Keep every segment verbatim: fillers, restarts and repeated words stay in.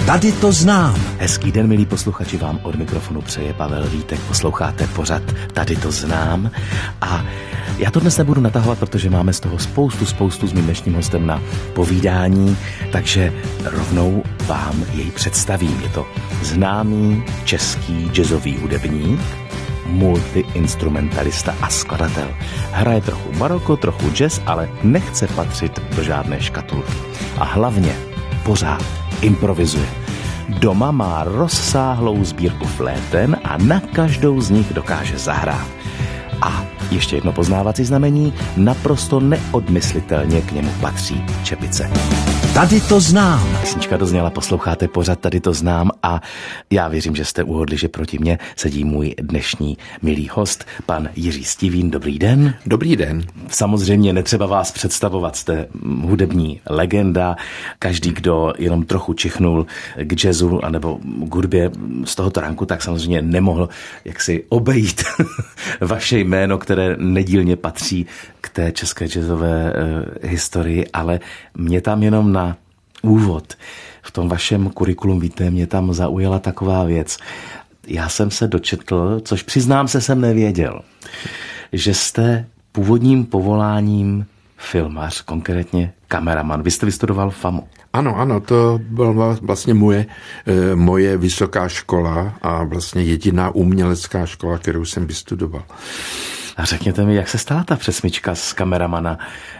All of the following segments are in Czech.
Tady to znám. Hezký den, milí posluchači, vám od mikrofonu přeje Pavel Vítek. Posloucháte pořad Tady to znám. A já to dnes nebudu natahovat, protože máme z toho spoustu, spoustu s mým dnešním hostem na povídání, takže rovnou vám jej představím. Je to známý český jazzový hudebník, multiinstrumentalista a skladatel. Hraje trochu baroko, trochu jazz, ale nechce patřit do žádné škatulky. A hlavně pořád improvizuje. Doma má rozsáhlou sbírku fléten a na každou z nich dokáže zahrát. A ještě jedno poznávací znamení, naprosto neodmyslitelně k němu patří čepice. Tady to znám. Písnička dozněla, posloucháte pořad Tady to znám a já věřím, že jste uhodli, že proti mně sedí můj dnešní milý host, pan Jiří Stivín. Dobrý den. Dobrý den. Samozřejmě netřeba vás představovat, jste hudební legenda. Každý, kdo jenom trochu čichnul k jazzu anebo k hudbě z tohoto ranku, tak samozřejmě nemohl jaksi obejít vaše jméno, které nedílně patří k té české jazzové uh, historii, ale mě tam jenom na úvod v tom vašem kurikulum, víte, mě tam zaujala taková věc. Já jsem se dočetl, což přiznám se, jsem nevěděl, že jste původním povoláním filmař, konkrétně kameraman. Vy jste vystudoval FAMU. Ano, ano, to byla vlastně moje, moje vysoká škola a vlastně jediná umělecká škola, kterou jsem vystudoval. A řekněte mi, jak se stala ta přesmička z kameramana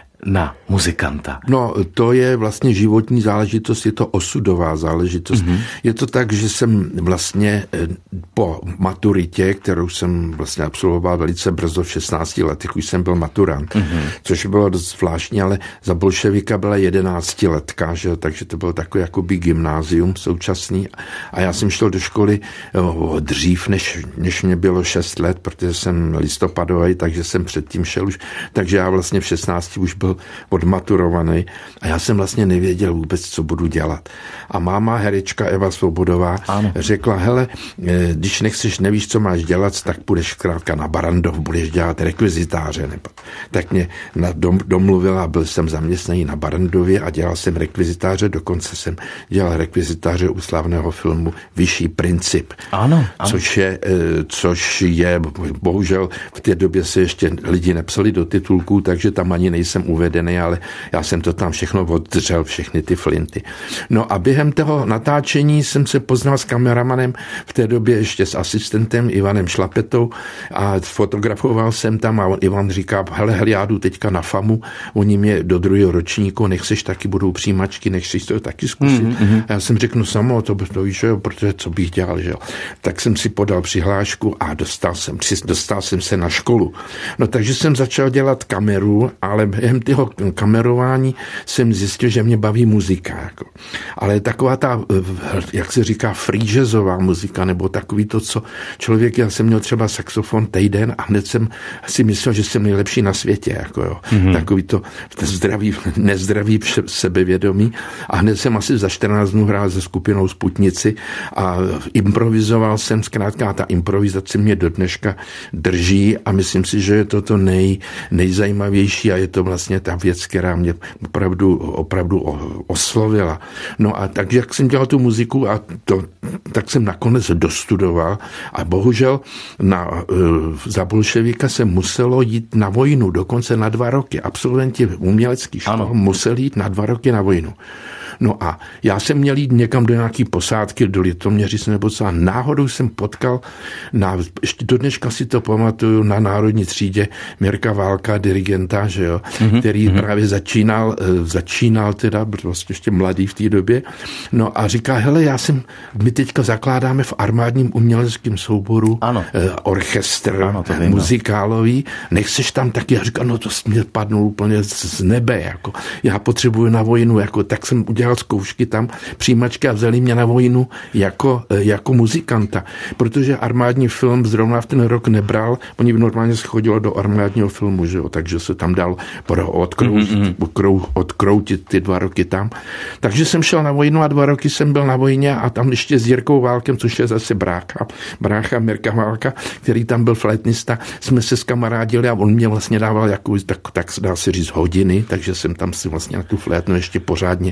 na muzikanta? No, to je vlastně životní záležitost, je to osudová záležitost. Mm-hmm. Je to tak, že jsem vlastně po maturitě, kterou jsem vlastně absolvoval velice brzo v šestnácti letech, už jsem byl maturant, mm-hmm. což bylo dost zvláštní, ale za bolševika byla jedenáctiletka, že? Takže to bylo takové jakoby gymnázium současný a já jsem šel do školy o, dřív, než, než mě bylo šest let, protože jsem listopadový, takže jsem předtím šel už, takže já vlastně v šestnácti už byl odmaturovaný a já jsem vlastně nevěděl vůbec, co budu dělat. A máma herečka Eva Svobodová ano. řekla, hele, když nechceš, nevíš, co máš dělat, tak půjdeš zkrátka na Barrandov, budeš dělat rekvizitáře. Nebo. Tak mě dom, domluvila, byl jsem zaměstnaný na Barrandově a dělal jsem rekvizitáře, dokonce jsem dělal rekvizitáře u slavného filmu Vyšší princip. Ano, ano. Což je, což je, bohužel v té době se ještě lidi nepsali do titulků, takže tam ani nejsem uvedený, ale já jsem to tam všechno oddřel, všechny ty flinty. No a během toho natáčení jsem se poznal s kameramanem, v té době ještě s asistentem Ivanem Šlapetou a fotografoval jsem tam a Ivan říká, hele, hele, já jdu teďka na FAMu, oni mě do druhého ročníku, nechceš, taky budou přijímačky, nechceš to taky zkusit. Mm-hmm. A já jsem řekl, no samo, to, to víš, jo, protože co bych dělal, že jo. Tak jsem si podal přihlášku a dostal jsem, dostal jsem se na školu. No takže jsem začal dělat kameru, ale během toho kamerování jsem zjistil, že mě baví muzika. Jako. Ale taková ta, jak se říká, free jazzová muzika, nebo takový to, co člověk, já jsem měl třeba saxofon týden a hned jsem si myslel, že jsem nejlepší na světě. Jako jo. Mm-hmm. Takový to zdravý, nezdravý sebevědomí. A hned jsem asi za čtrnáct dnů hrál se skupinou Sputnici a improvizoval jsem, zkrátka ta improvizace mě do dneška drží a myslím si, že je to to nej, nejzajímavější a je to vlastně ta věc, která mě opravdu, opravdu oslovila. No a takže, jak jsem dělal tu muziku, a to, tak jsem nakonec dostudoval a bohužel na, za bolševika se muselo jít na vojnu, dokonce na dva roky. Absolventi uměleckých škol museli jít na dva roky na vojnu. No a já jsem měl jít někam do nějaký posádky, do Litoměřice nebo co, a náhodou jsem potkal, na, ještě do dneška si to pamatuju, na národní třídě Mirka Válka, dirigenta, že jo, mm-hmm. který mm-hmm. právě začínal, začínal teda, byl vlastně ještě mladý v té době, no a říká, hele, já jsem, my teďka zakládáme v armádním uměleckém souboru ano. Eh, orchestr ano, to vím, muzikálový, nechceš tam taky? Já říkám, no to mě padnul úplně z nebe, jako, já potřebuju na vojnu, jako, tak jsem udělal zkoušky tam, přijímačky a vzali mě na vojnu jako, jako muzikanta, protože armádní film zrovna v ten rok nebral, oni normálně schodilo do armádního filmu, že jo, takže se tam dal odkroutit, mm-hmm. odkroutit ty dva roky tam. Takže jsem šel na vojnu a dva roky jsem byl na vojně a tam ještě s Jirkou Válkem, což je zase brácha, brácha Mirka Válka, který tam byl flétnista, jsme se skamarádili a on mě vlastně dával jako, tak, tak dá se říct hodiny, takže jsem tam si vlastně na tu flétnu ještě pořádně do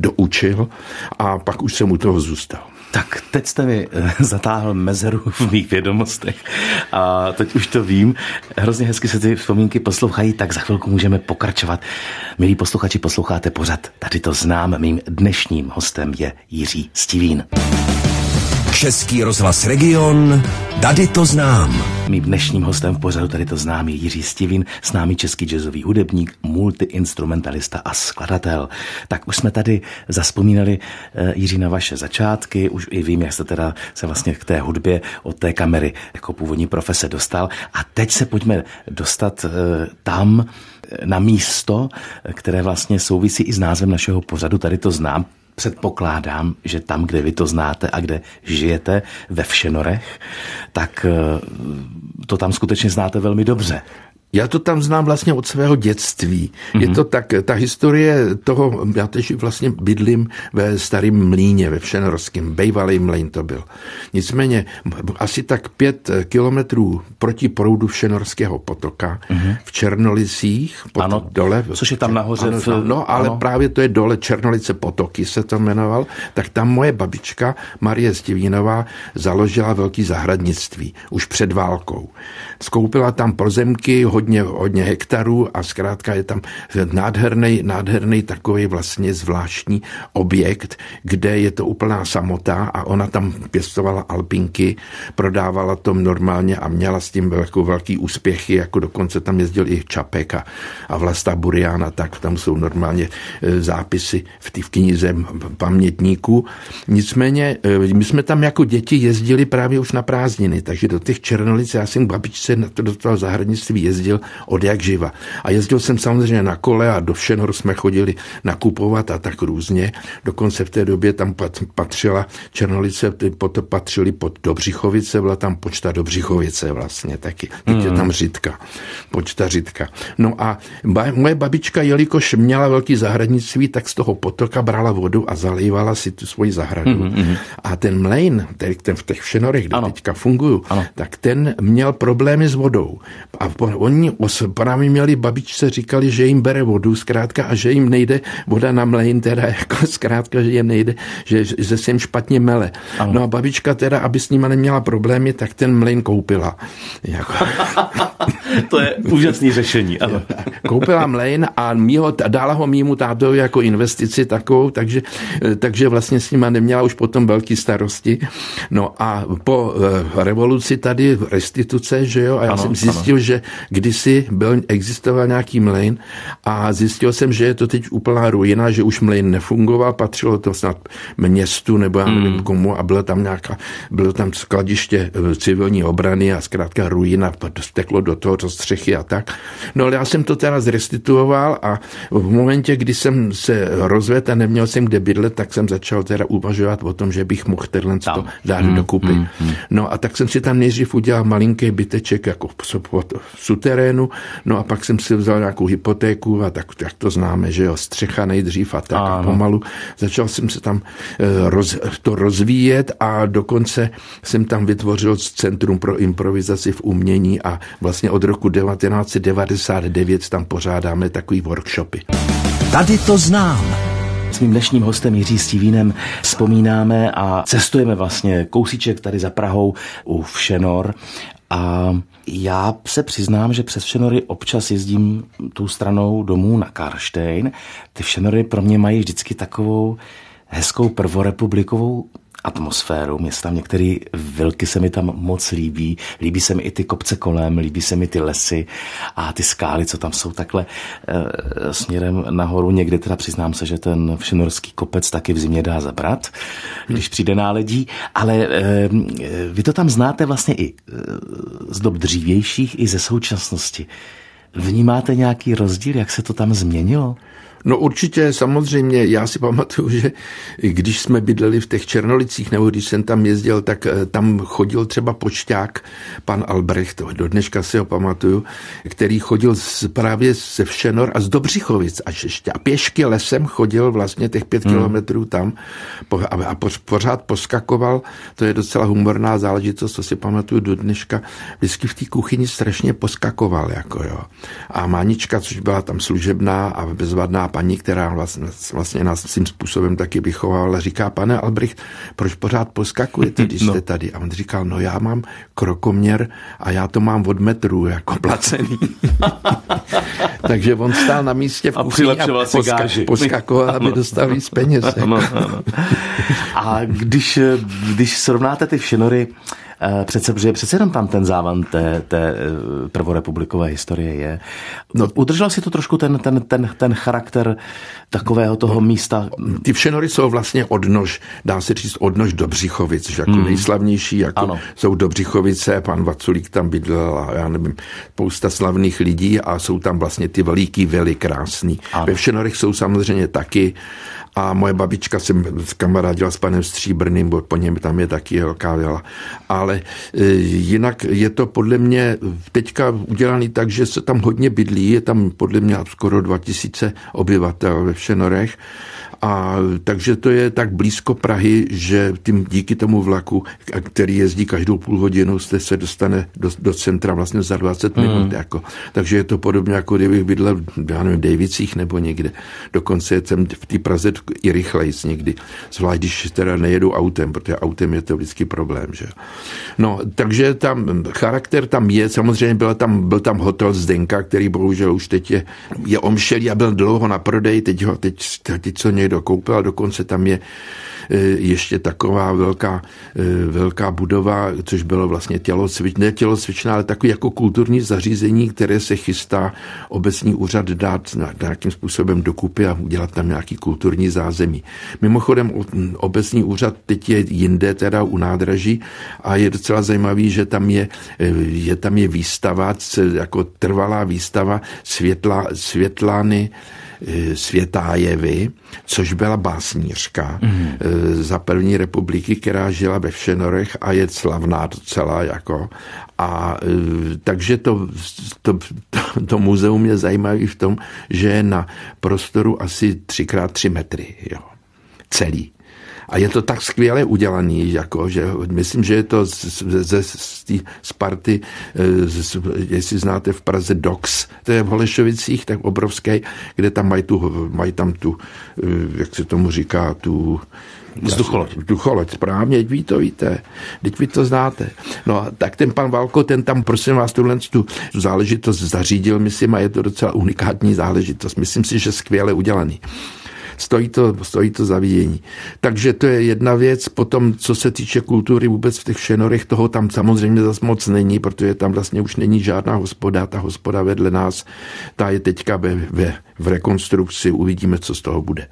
doučil a pak už jsem u toho zůstal. Tak teď jste mi zatáhl mezeru v mých vědomostech a teď už to vím. Hrozně hezky se ty vzpomínky poslouchají, tak za chvilku můžeme pokračovat. Milí posluchači, posloucháte pořad Tady to znám. Mým dnešním hostem je Jiří Stivín. Český rozhlas Region, Tady to znám. Mým dnešním hostem v pořadu Tady to znám je Jiří Stivín, s námi český jazzový hudebník, multiinstrumentalista a skladatel. Tak už jsme tady zazpomínali, Jiří, na vaše začátky, už i vím, jak jste teda se vlastně k té hudbě od té kamery jako původní profese dostal. A teď se pojďme dostat tam na místo, které vlastně souvisí i s názvem našeho pořadu Tady to znám. Předpokládám, že tam, kde vy to znáte a kde žijete, ve Všenorech, tak to tam skutečně znáte velmi dobře. Já to tam znám vlastně od svého dětství. Mm-hmm. Je to tak, ta historie toho, já teď vlastně bydlím ve Starém Mlýně, ve Všenorském, bejvalej mlýn to byl. Nicméně asi tak pět kilometrů proti proudu Všenorského potoka, mm-hmm. v Černolicích, ano, dole. Což je tam nahoře. Ano, v, no, ale ano. právě to je dole, Černolice potoky se to jmenoval, tak tam moje babička Marie Stivínová založila velký zahradnictví, už před válkou. Skoupila tam pozemky, hodně, hodně hektarů a zkrátka je tam nádherný, nádherný takový vlastně zvláštní objekt, kde je to úplná samota a ona tam pěstovala alpinky, prodávala to normálně a měla s tím velkou, velký úspěchy, jako dokonce tam jezdil i Čapek a, a Vlasta Buriana, tak tam jsou normálně zápisy v té v knize pamětníků. Nicméně my jsme tam jako děti jezdili právě už na prázdniny, takže do těch Černolic, já jsem k babičce do toho zahradnictví jezdil od jak živa. A jezdil jsem samozřejmě na kole a do Všenor jsme chodili nakupovat a tak různě. Dokonce v té době tam patřila Černolice, potom patřili pod Dobřichovice, byla tam počta Dobřichovice vlastně taky. Teď mm. je tam Řitka. Počta Řitka. No a ba, moje babička, jelikož měla velký zahradnictví, tak z toho potoka brala vodu a zalívala si tu svoji zahradu. Mm. A ten mlejn, ten v těch Všenorech, kde ano. teďka funguju, ano. tak ten měl problémy s vodou. A oni právě měli babičce, říkali, že jim bere vodu zkrátka a že jim nejde voda na mlejn, teda jako zkrátka, že jim nejde, že, že se jim špatně mele. Ano. No a babička teda, aby s nima neměla problémy, tak ten mlejn koupila. Jako. To je úžasné řešení. Ano. Koupila mlejn a mýho, dala ho mýmu tátovi jako investici takovou, takže, takže vlastně s nima neměla už potom velký starosti. No a po revoluci tady restituce, že jo, a já ano, jsem zjistil, ano. že kdysi byl, existoval nějaký mlejn a zjistil jsem, že je to teď úplná ruina, že už mlejn nefungoval, patřilo to snad městu nebo já nevím mm. komu a bylo tam nějaká, bylo tam skladiště civilní obrany a zkrátka ruina, steklo do toho do střechy a tak. No ale já jsem to teda zrestituoval a v momentě, kdy jsem se rozvedl a neměl jsem kde bydlet, tak jsem začal teda uvažovat o tom, že bych mohl tenhle to dát mm. dokupy. Mm. No a tak jsem si tam nejdřív udělal malinký byteček jako v suterénu, no a pak jsem si vzal nějakou hypotéku a tak, tak to známe, že jo, střecha nejdřív a tak ano. a pomalu. Začal jsem se tam roz, to rozvíjet a dokonce jsem tam vytvořil Centrum pro improvizaci v umění a vlastně od roku devatenáct set devadesát devět tam pořádáme takový workshopy. Tady to znám. S mým dnešním hostem Jiří Stivínem vzpomínáme a cestujeme vlastně kousíček tady za Prahou u Všenor. A já se přiznám, že přes Všenory občas jezdím tou stranou domů na Karlštejn. Ty Všenory pro mě mají vždycky takovou hezkou prvorepublikovou atmosféru. Mě se tam některé vilky se mi tam moc líbí. Líbí se mi i ty kopce kolem, líbí se mi ty lesy a ty skály, co tam jsou takhle e, směrem nahoru. Někdy teda přiznám se, že ten Všenorský kopec taky v zimě dá zabrat, když přijde náledí. Ale e, vy to tam znáte vlastně i z dob dřívějších, i ze současnosti. Vnímáte nějaký rozdíl, jak se to tam změnilo? No určitě, samozřejmě, já si pamatuju, že když jsme bydleli v těch Černolicích, nebo když jsem tam jezdil, tak tam chodil třeba pošťák, pan Albrecht, do dneška si ho pamatuju, který chodil z, právě ze Všenor a z Dobřichovic až ještě. A pěšky lesem chodil vlastně těch pět hmm. kilometrů tam a, a pořád poskakoval. To je docela humorná záležitost, co si pamatuju do dneška. Vždycky v té kuchyni strašně poskakoval, jako jo. A Mánička, což byla tam služebná a bezvadná paní, která vlastně, vlastně nás svým způsobem taky vychovala, říká, pane Albrecht, proč pořád poskakujete, když jste tady? A on říkal, no já mám krokoměr a já to mám od metru jako placený. Takže on stál na místě v kuchyni a, a poska- poskakoval, aby dostal víc peněz. Ano, ano. A když, když srovnáte ty všenory, Přece, protože přece jenom tam ten závan té, té prvorepublikové historie je. No, udržel si to trošku ten, ten, ten, ten charakter takového toho no, místa? Ty všenory jsou vlastně odnož, dá se říct odnož Dobřichovic, jako hmm. nejslavnější, jako ano. jsou Dobřichovice, pan Vaculík tam bydlel a já nevím, spousta slavných lidí a jsou tam vlastně ty veliký vily krásný. Ano. Ve všenorech jsou samozřejmě taky a moje babička se kamarádila s panem Stříbrným, bo po něm tam je taky velká vila. Ale e, jinak je to podle mě teďka udělaný tak, že se tam hodně bydlí, je tam podle mě skoro dva tisíce obyvatel ve Všenorech. A takže to je tak blízko Prahy, že tím díky tomu vlaku, který jezdí každou půl hodinu, se dostane do, do centra vlastně za dvacet minut. Mm. Jako. Takže je to podobně, jako kdybych bydlel, já nevím, v Dejvicích nebo někde. Dokonce jsem v té Praze i rychlejc někdy. Zvlášť, když teda nejedu autem, protože autem je to vždycky problém. Že? No, takže tam charakter tam je, samozřejmě byl tam, byl tam hotel Zdenka, který bohužel už teď je, je omšelý a byl dlouho na prodej, teď, ho, teď, teď co někdo koupil a dokonce tam je ještě taková velká, velká budova, což bylo vlastně tělocvičné, ne tělocvičná, ale takový jako kulturní zařízení, které se chystá obecní úřad dát nějakým způsobem dokupy a udělat tam nějaký kulturní zázemí. Mimochodem obecní úřad teď je jinde, teda u nádraží a je docela zajímavý, že tam je, je tam je výstava, jako trvalá výstava Světla, Světlany Světájevy, což byla básnířka mm. za první republiky, která žila ve Všenorech a je slavná docela jako. A takže to, to, to, to muzeum je zajímavý v tom, že je na prostoru asi tři krát tři metry. Jo. Celý. A je to tak skvěle udělaný, jako, že myslím, že je to ze, ze z té Sparty, z, jestli znáte v Praze Dox, to je v Holešovicích, tak obrovské, kde tam mají, tu, mají tam tu, jak se tomu říká, tu vzducholoď. Vzducholoď, správně, teď vy to víte, teď vy to znáte. No tak ten pan Valko, ten tam, prosím vás, tuhle tu záležitost zařídil, myslím, a je to docela unikátní záležitost. Myslím si, že skvěle udělaný. Stojí to, stojí to za vidění. Takže to je jedna věc. Potom, co se týče kultury vůbec v těch Všenorech, toho tam samozřejmě zas moc není, protože tam vlastně už není žádná hospoda. Ta hospoda vedle nás, ta je teďka ve, ve, v rekonstrukci. Uvidíme, co z toho bude.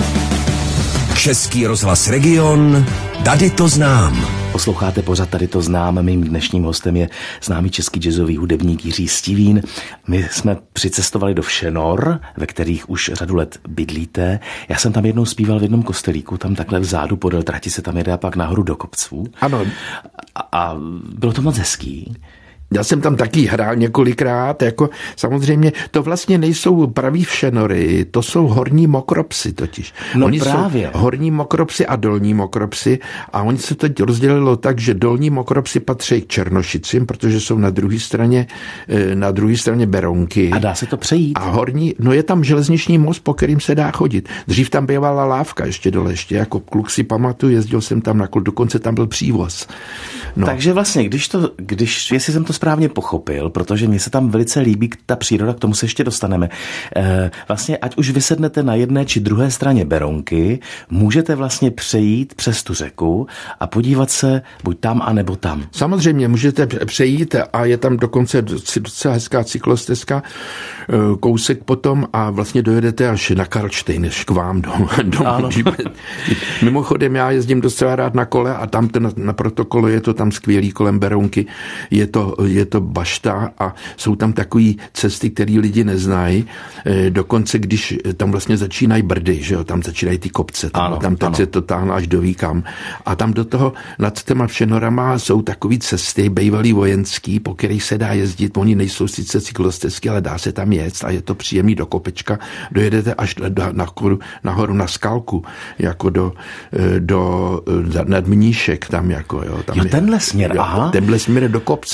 Český rozhlas Region, Tady to znám. Posloucháte pořad Tady to znám. Mým dnešním hostem je známý český jazzový hudebník Jiří Stivín. My jsme přicestovali do Všenor, ve kterých už řadu let bydlíte. Já jsem tam jednou zpíval v jednom kostelíku, tam takhle vzadu podél trati se tam jede a pak nahoru do kopců. Ano. A, a bylo to moc hezký. Já jsem tam taky hrál několikrát, jako samozřejmě to vlastně nejsou praví Všenory, to jsou horní Mokropsy totiž. No oni právě. Jsou horní Mokropsy a dolní Mokropsy a oni se teď rozdělilo tak, že dolní Mokropsy patří k Černošicím, protože jsou na druhé straně, na druhé straně Berounky. A dá se to přejít? A horní, no je tam železniční most, po kterým se dá chodit. Dřív tam bývala lávka ještě dole, ještě jako kluk si pamatuju, jezdil jsem tam na kol, dokonce tam byl přívoz. No. Takže vlastně, když to, když, jestli jsem to správně pochopil, protože mně se tam velice líbí ta příroda, k tomu se ještě dostaneme. E, vlastně, ať už vysednete na jedné či druhé straně Berounky, můžete vlastně přejít přes tu řeku a podívat se buď tam, anebo tam. Samozřejmě můžete přejít a je tam dokonce docela hezká cyklostezka, kousek potom a vlastně dojedete až na Karlštejn, než k vám domů. domů. Mimochodem, já jezdím docela rád na kole a tam ten, na protokolu je to tam skvělý kolem Berounky. Je to, je to bašta a jsou tam takový cesty, které lidi neznají. Dokonce, když tam vlastně začínají Brdy, že jo, tam začínají ty kopce, tam, ano, tam teď ano. se to táhne až do Víkam. A tam do toho nad těma Všenorama jsou takový cesty, bývalý vojenský, po kterých se dá jezdit. Oni nejsou sice cyklostezky, ale dá se tam jet a je to příjemný do kopečka. Dojedete až nahoru, nahoru na Skalku, jako do, do nad Mníšek tam jako, jo. Tam jo, je, tenhle směr, jo, aha. Tenhle směr do kopce zkrátka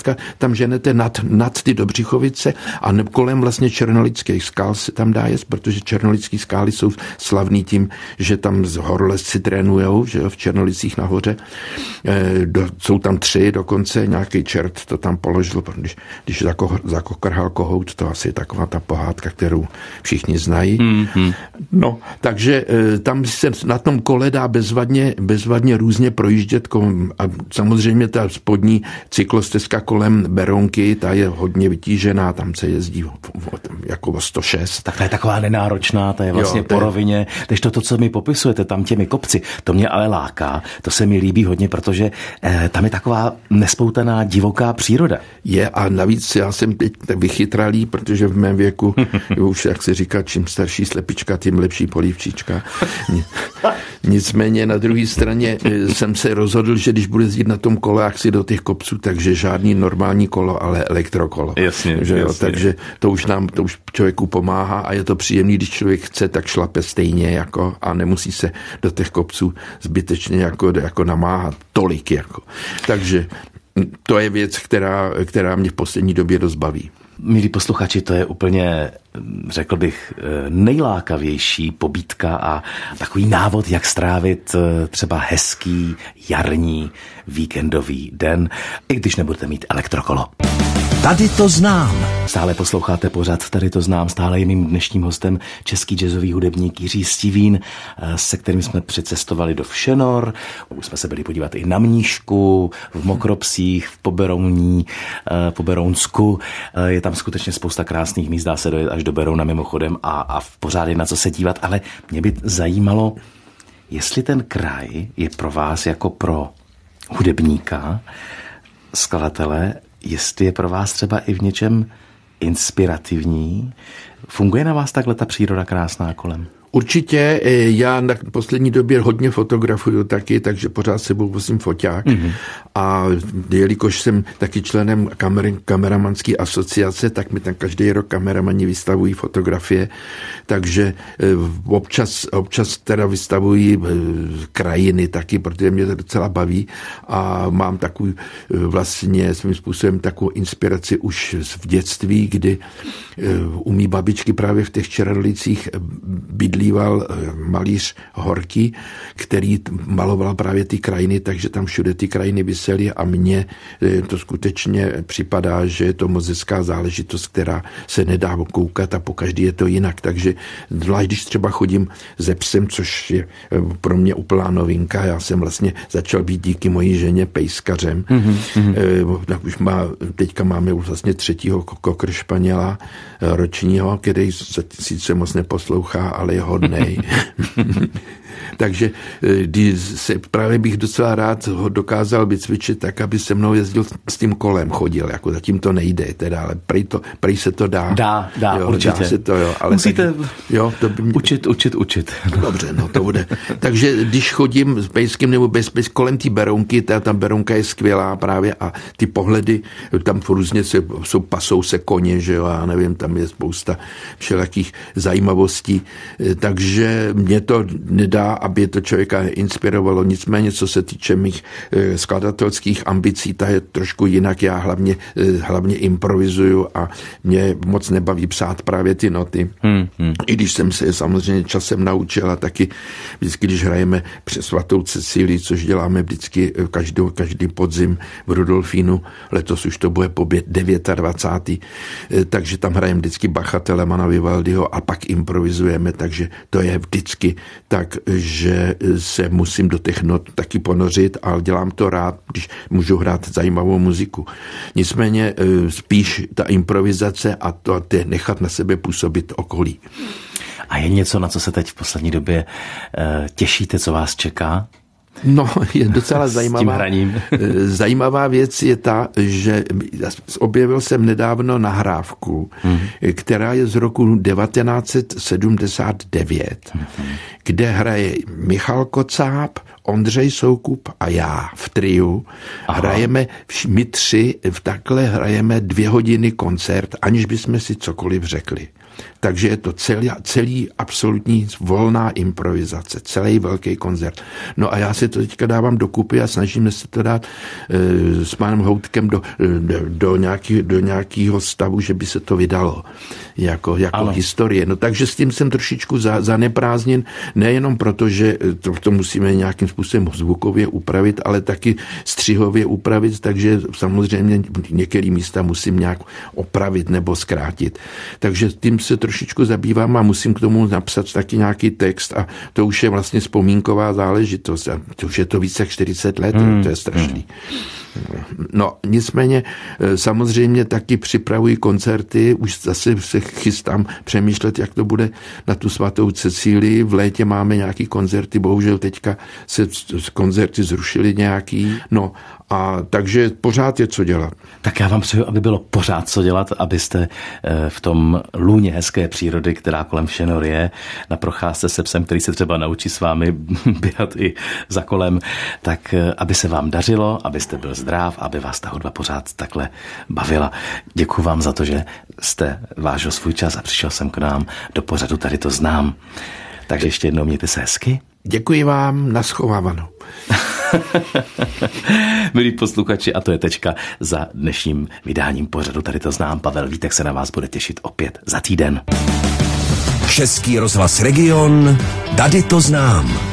pohádka tam ženete nad, nad ty Dobřichovice a ne, kolem vlastně Černolických skál se tam dá jet, protože Černolické skály jsou slavný tím, že tam z horolezci trénujou, že jo, v Černolicích nahoře. E, do, jsou tam tři dokonce, nějaký čert to tam položil, když, když zako, zakokrhal kohout, to asi je taková ta pohádka, kterou všichni znají. Mm-hmm. No, takže e, tam se na tom kole dá bezvadně, bezvadně různě projíždět a samozřejmě ta spodní cyklostezka kolem Berounky, ta je hodně vytížená, tam se jezdí jako o sto šest. Tak ta je taková nenáročná, ta je vlastně jo, po rovině. Tež to, to, co mi popisujete tam těmi kopci, to mě ale láká, to se mi líbí hodně, protože eh, tam je taková nespoutaná divoká příroda. Je a navíc já jsem teď vychytralý, protože v mém věku, už jak se říká, čím starší slepička, tím lepší polívčička. Nicméně na druhé straně jsem se rozhodl, že když budu jezdit na tom kole, jak si do těch kopců, takže žádný normální kolo, ale elektrokolo. Jasně, že jo, jasně. Takže to už nám, to už člověku pomáhá a je to příjemný, když člověk chce, tak šlape stejně jako a nemusí se do těch kopců zbytečně jako, jako namáhat tolik jako. Takže to je věc, která, která mě v poslední době dost baví. Milí posluchači, to je úplně, řekl bych, nejlákavější pobídka a takový návod, jak strávit třeba hezký jarní víkendový den, i když nebudete mít elektrokolo. Tady to znám. Stále posloucháte pořad Tady to znám. Stále je mým dnešním hostem český jazzový hudebník Jiří Stivín, se kterým jsme přicestovali do Všenor. Už jsme se byli podívat i na Mníšku, v Mokropsích, v Poberouní, po Berounsku. Je tam skutečně spousta krásných míst, dá se dojet až do Berouna mimochodem a, a pořád je na co se dívat, ale mě by zajímalo, jestli ten kraj je pro vás jako pro hudebníka, skladatele, jestli je pro vás třeba i v něčem inspirativní. Funguje na vás takhle ta příroda krásná kolem? Určitě, já na poslední době hodně fotografuju taky, takže pořád sebou vozím foťák. Mm-hmm. A jelikož jsem taky členem kamer, kameramanské asociace, tak mi tam každý rok kameramani vystavují fotografie, takže občas, občas teda vystavují krajiny taky, protože mě to docela baví a mám takový vlastně svým způsobem takovou inspiraci už v dětství, kdy u mý babičky právě v těch Černolicích bydlí malíř Horký, který maloval právě ty krajiny, takže tam všude ty krajiny visely a mně to skutečně připadá, že je to moc hezká záležitost, která se nedá koukat a pokaždý je to jinak. Takže zvlášť, když třeba chodím se psem, což je pro mě úplná novinka, já jsem vlastně začal být díky mojí ženě pejskařem. Mm-hmm. Tak už má, teďka máme už vlastně třetího kokr španěla ročního, který se sice moc neposlouchá, ale je hodnej. Takže se, právě bych docela rád ho dokázal vycvičit tak, aby se mnou jezdil s tím kolem, chodil, jako zatím to nejde, teda, ale prej, to, prej se to dá. Dá, dá, jo, určitě. Dá se to, jo, ale musíte tak, jo, to by mě... učit, učit, učit. Dobře, no to bude. Takže když chodím s pejskem nebo bez pejs, kolem té Berounky, ta, ta Berounka je skvělá právě a ty pohledy, tam různě se, jsou, pasou se koně, že jo, já nevím, tam je spousta všelakých zajímavostí, takže mě to nedá, aby to člověka inspirovalo. Nicméně, co se týče mých e, skladatelských ambicí, ta je trošku jinak. Já hlavně, e, hlavně improvizuju a mě moc nebaví psát právě ty noty. Hmm, hmm. I když jsem se samozřejmě časem naučil a taky vždycky, když hrajeme přes svatou Cecílii, což děláme vždycky každou, každý podzim v Rudolfínu, letos už to bude po dvacátém E, takže tam hrajeme vždycky Bacha, Telemana, Vivaldiho a pak improvizujeme, takže to je vždycky tak, že se musím do těch not taky ponořit, ale dělám to rád, když můžu hrát zajímavou muziku. Nicméně spíš ta improvizace a to nechat na sebe působit okolí. A je něco, na co se teď v poslední době těšíte, co vás čeká? No, je docela zajímavá. Zajímavá věc je ta, že objevil jsem nedávno nahrávku, hmm. která je z roku devatenáct set sedmdesát devět, hmm. kde hraje Michal Kocáb, Ondřej Soukup a já v triu. Aha. Hrajeme, my tři v takhle hrajeme dvě hodiny koncert, aniž bychom si cokoliv řekli. Takže je to celý, celý absolutní volná improvizace, celý velký koncert. No a já si to teďka dávám dokupy a snažíme se to dát e, s panem Houtkem do, do, do, nějaký, do nějakého stavu, že by se to vydalo jako, jako historie. No takže s tím jsem trošičku za, zaneprázdněn, nejenom proto, že to, to musíme nějakým způsobem zvukově upravit, ale taky střihově upravit, takže samozřejmě některé místa musím nějak opravit nebo zkrátit. Takže tím se trošičku zabývám a musím k tomu napsat taky nějaký text a to už je vlastně vzpomínková záležitost. A to už je to více jak čtyřicet let, mm. to je strašný. No, nicméně samozřejmě taky připravuji koncerty, už zase se chystám přemýšlet, jak to bude na tu svatou Cecílii. V létě máme nějaký koncerty, bohužel teďka se koncerty zrušily nějaký, no a takže pořád je co dělat. Tak já vám přeju, aby bylo pořád co dělat, abyste v tom lůně hezké přírody, která kolem Všenor je, na procházce se psem, který se třeba naučí s vámi běhat i za kolem, tak aby se vám dařilo, abyste byl zdrav, aby vás ta hudba pořád takhle bavila. Děkuji vám za to, že jste vážil svůj čas a přišel jsem k nám do pořadu Tady to znám. Takže ještě jednou mějte se hezky. Děkuji vám, naschovávanou. Milí posluchači, a to je tečka za dnešním vydáním pořadu Tady to znám. Pavel Vítek se na vás bude těšit opět za týden. Český rozhlas Region, Tady to znám.